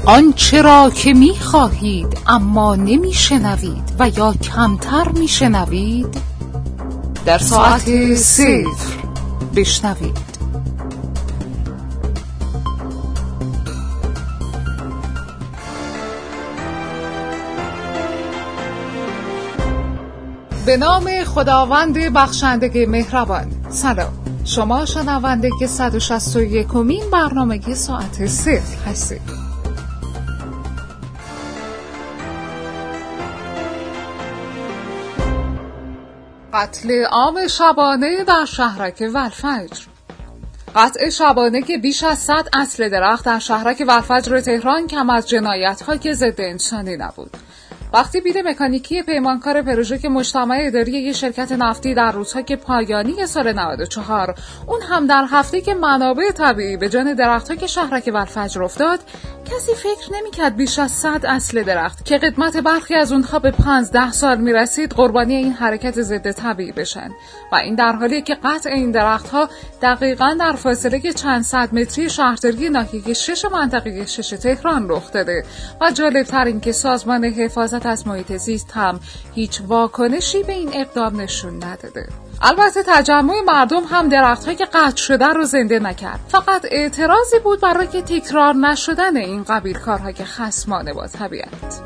آنچه را که می‌خواهید اما نمی‌شنوید و یا کمتر می‌شنوید در ساعت 0 بشنوید. به نام خداوند بخشنده مهربان. سلام، شما شنونده 161مین برنامه ساعت 0 هستید. قتل عام شبانه در شهرک والفجر. قطع شبانه که بیش از 100 اصل درخت در شهرک والفجر تهران کم از جنایت‌های ضد انسانی نبود. وقتی بید مکانیکی پیمانکار پروژه مجتمع اداری یک شرکت نفتی در روزهای پایانی سال 94 اون هم در هفته که منابع طبیعی به جان درخت‌های شهرک والفجر افتاد، کسی فکر نمی‌کرد بیش از 100 اصل درخت که قدمت برخی از اونها به 15 سال میرسید قربانی این حرکت ضد طبیعی بشن و این در حالیه که قطع این درخت‌ها دقیقاً در فاصله چند صد متری شهرداری ناحیه 6 منطقه 6 تهران رخ داده و جالب‌تر این که سازمان حفاظت از محیط زیست هم هیچ واکنشی به این اقدام نشون نداده. البته تجمع مردم هم درخت‌های که قطع شده رو زنده نکرد، فقط اعتراضی بود برای تکرار نشدن این قبیل کارهای خصمانه با طبیعت.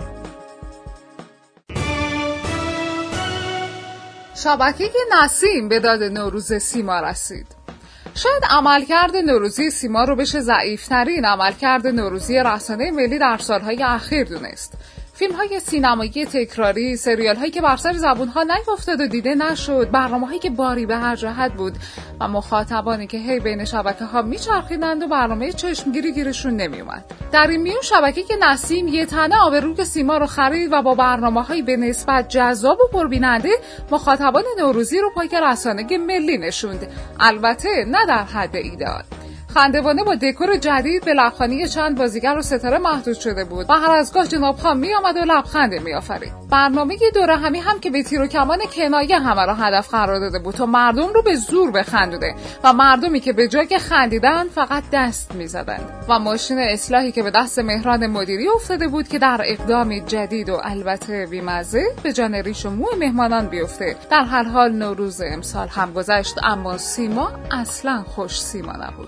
شبکه نسیم به داد نوروز سیما رسید. شاید عملکرد نوروزی سیما رو بشه ضعیف‌ترین عملکرد نوروزی رسانه ملی در سالهای اخیر دونست. فیلم‌های سینمایی تکراری، سریال‌هایی که بر سر زبون‌ها نیفتاد و دیده نشد، برنامه‌هایی که باری به هر جهت بود و مخاطبانی که هی بین شبکه‌ها میچرخیدند و برنامه چشمگیری گیرشون نمیومد. در این میون شبکه که نسیم یه تنه آبروی سیما رو خرید و با برنامه‌های به نسبت جذاب و پربیننده مخاطبان نوروزی رو پای رسانه ملی نشوند. البته نه در حد ایدئال. خندوانه با دکور جدید به لبخانی چند بازیگر و ستاره محدود شده بود و هر از گاه جناب خان می آمد و لبخند می آفرید. برنامه دوره همی هم که به تیر و کمان کنایه همه را هدف قرار داده بود و مردم رو به زور بخندوده و مردمی که به جای خندیدن فقط دست می زدن و ماشین اصلاحی که به دست مهران مدیری افتاده بود که در اقدامی جدید و البته بی‌مزه به جان ریش و موی مهمانان بیفته. در هر حال نوروز امسال هم گذشت اما سیما اصلا خوش سیما نبود.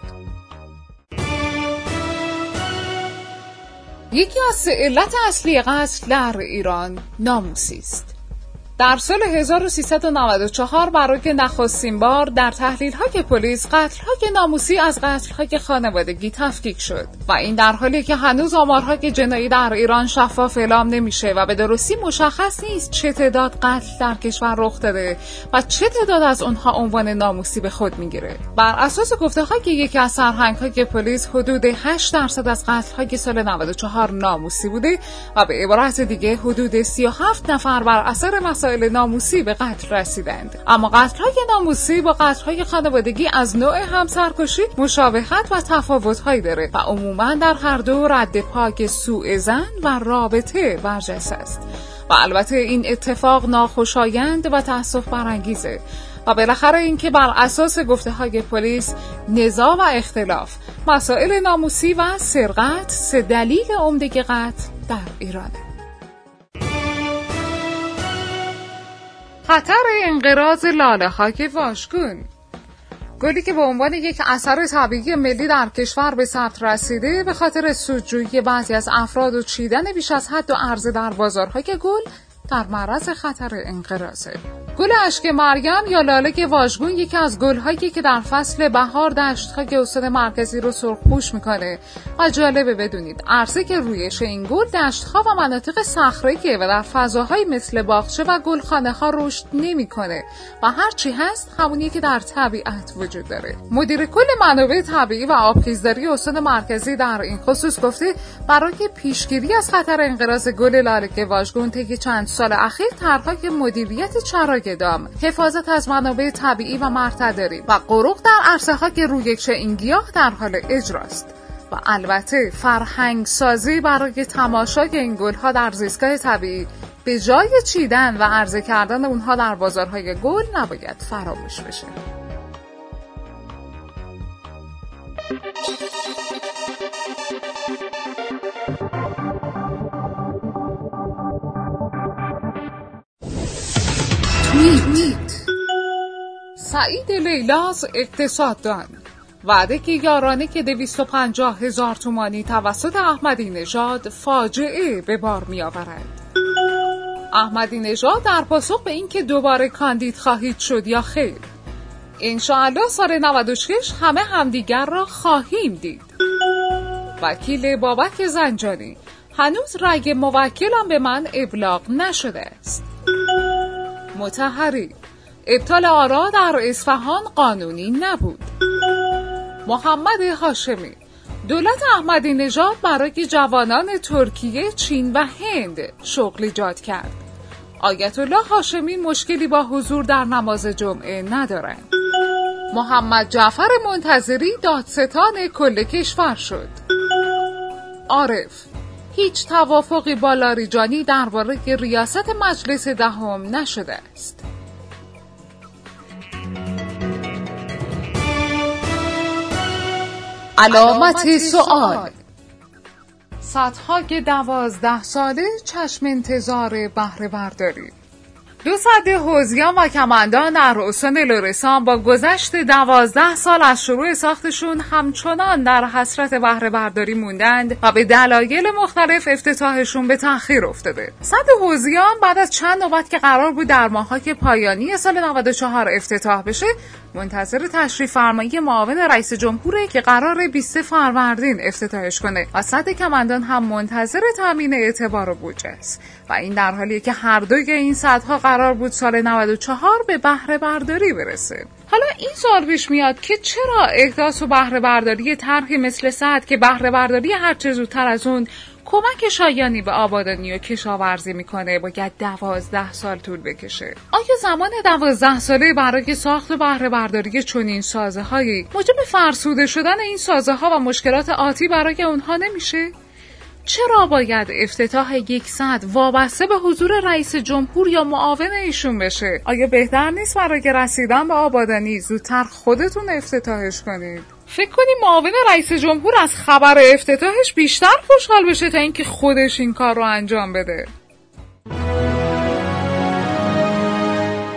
یکی از سه علت اصلی قتل در ایران ناموسی است. در سال 1394 برای نخستین بار در تحلیل‌های پلیس قتل‌های ناموسی از قتل‌های خانوادگی تفکیک شد و این در حالی که هنوز آمارهای جنایی در ایران شفاف اعلام نمیشه و به درستی مشخص نیست چه تعداد قتل در کشور رخ داده و چه تعداد از اونها عنوان ناموسی به خود میگیره. بر اساس گفته‌های یکی از سرهنگ‌های پلیس حدود 8% از قتل‌های سال 94 ناموسی بوده و به عبارت دیگه حدود 37 نفر بر اثر مسائل ناموسی به قتل رسیدند. اما قتل‌های ناموسی با قتل‌های خانوادگی از نوع همسرکشی مشابهت و تفاوت‌هایی داره و عموماً در هر دو رد پای سوء ظن و رابطه برجسته است و البته این اتفاق ناخوشایند و تأسف برانگیزه و بالاخره این که بر اساس گفته‌های پلیس نزاع و اختلاف مسائل ناموسی و سرقت سه دلیل عمده قتل در ایرانه. خطر انقراض لاله‌های واژگون. گلی که به عنوان یک اثر طبیعی ملی در کشور به ثبت رسیده به خاطر سودجویی بعضی از افراد و چیدن بیش از حد و عرضه در بازارهای گل در معرض خطر انقراضه. گل اشک مریم یا لاله واژگون یکی از گل‌هایی که در فصل بهار دشت‌های استان مرکزی رو سرخپوش می‌کنه و جالبه بدونید عرضه که رویش این گل دشت‌ها و مناطق صخره‌ایه و در فضاهای مثل باغچه و گلخانه‌ها رشد نمی‌کنه و هر چی هست همونیه که در طبیعت وجود داره. مدیر کل منابع طبیعی و آبخیزداری استان مرکزی در این خصوص گفته برای پیشگیری از خطر انقراض گل لاله واژگون طی چند سال اخیر طرح‌های مدیریت چراگه‌دام، حفاظت از منابع طبیعی و مرتداری و غروق در عرصه‌های رویش این گیاه در حال اجراست و البته فرهنگ سازی برای تماشای این گل‌ها در زیستگاه طبیعی به جای چیدن و عرضه کردن اونها در بازارهای گل نباید فراموش بشه. توییت: سعید لیلاز، اقتصاددان، وعده که یارانه که 250,000 تومانی توسط احمدی نژاد فاجعه به بار می آورد. احمدی نژاد در پاسخ به این که دوباره کاندید خواهید شد یا خیر: انشاءالله سال 96 همه همدیگر را خواهیم دید. وکیل بابک زنجانی: هنوز رأی موکلم به من ابلاغ نشده است. مطهری: ابطال آرا در اصفهان قانونی نبود. محمد هاشمی: دولت احمدی نژاد برای جوانان ترکیه، چین و هند شغل ایجاد کرد. آیت الله هاشمی مشکلی با حضور در نماز جمعه ندارند. محمد جعفر منتظری دادستان کل کشور شد. عارف: هیچ توافقی با لاریجانی درباره ریاست مجلس دهم نشده است. علامت سؤال: سدهای 12 ساله چشم انتظار بهره برداری. 2 سد حوضیان و کماندان در استان لرستان با گذشت 12 سال از شروع ساختشون همچنان در حسرت بهره برداری موندند و به دلایل مختلف افتتاحشون به تأخیر افتاده. سد حوضیان بعد از چند نوبت که قرار بود در ماه‌های پایانی سال 94 افتتاح بشه، منتظر تشریف فرمایی معاون رئیس جمهوره که قرار 20 فروردین افتتاحش کنه و سد کماندان هم منتظر تامین اعتبار و بودجه است و این در حالیه که هر دوی این سدها قرار بود سال 94 به بهره برداری برسه. حالا این سوال پیش میاد که چرا احداث و بهره برداری طرحی مثل سد که بهره برداری هر چه زودتر از اون کمک شایانی به آبادانی و کشاورزی میکنه باید 12 سال طول بکشه؟ آیا زمان 12 ساله برای ساخت و بهره برداری چنین سازه‌هایی موجب فرسوده شدن این سازه‌ها و مشکلات آتی برای اونها نمیشه؟ چرا باید افتتاح یک سد وابسته به حضور رئیس جمهور یا معاون ایشون بشه؟ آیا بهتر نیست برای رسیدن به آبادانی زودتر خودتون افتتاحش کنید؟ فکر کنی معاون رئیس جمهور از خبر افتتاحش بیشتر خوشحال بشه تا اینکه خودش این کار رو انجام بده؟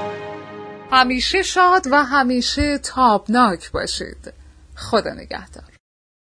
همیشه شاد و همیشه تابناک باشید. خدا نگهدار.